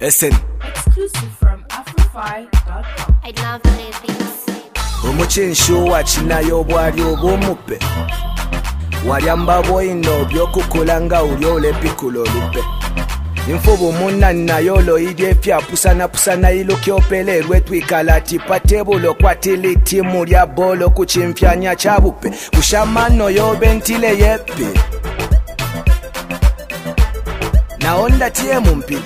SN. Exclusive from Afrofy.com. I love this. Omuchinshu wachinayo bwali obumupe walyamba boino byokukulanga ulyole pikulo lupe Infubu muna nayo lo idye pya pusana ilo kyopelerwe twikalati patebulo kwatiliti mulya bolo kuchimfyanya chabupe kushamano yo bentile yepe naonda tie mumpili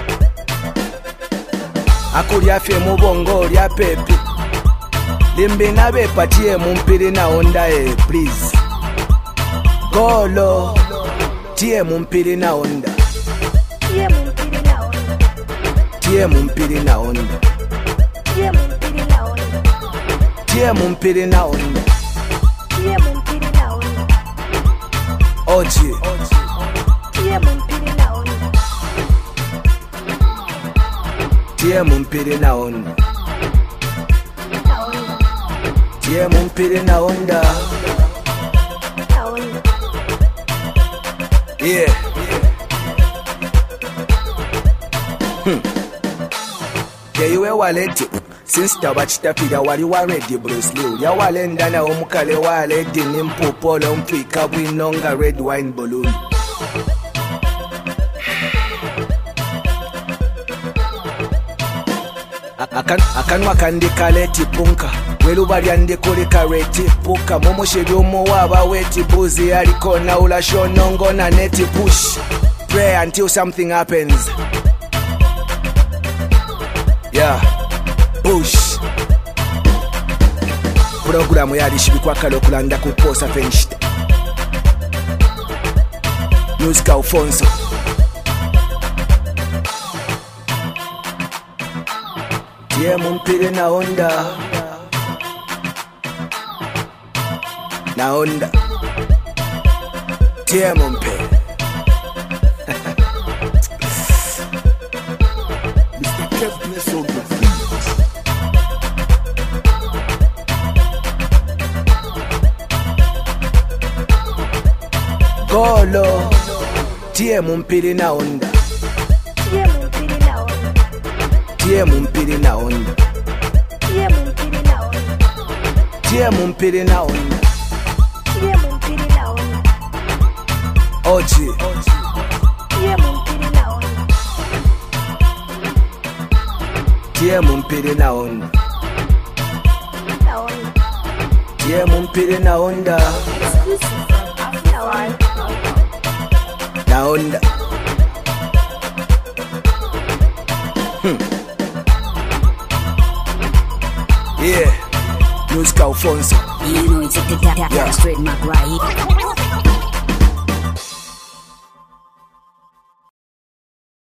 akulya fye mubongo lya pepi limbi nabe patie mumpili naonda please golo tie mumpili naonda tie mumpili naonda tie mumpili naonda oji tie mumpili naonda tie mumpili naonda yeah Yewe waleti since tabachitapira wali waredi Bruce Lee ya walenda na omukale waledi nimpopolo mfika bwinonga red wine balloon akanwa kandi kaleti punka weluba lyandi kuli kareti puka momoshebyomo waba weti buzi aliko na ulashonongo na neti push pray until something happens yeah push programu yalishibikwa kalo kulanda kuposa fenshita music Alfonso tie mumpili naonda tie mumpili Mr. Kevness on the beat. golo tie mumpili naonda tie mumpili naonda tie mumpili naonda oji tie mumpili naonda tie mumpili naonda Exclusive from Afrofy.com. naonda yeah music Alfonso You know it's a Yeah. straight Mac right.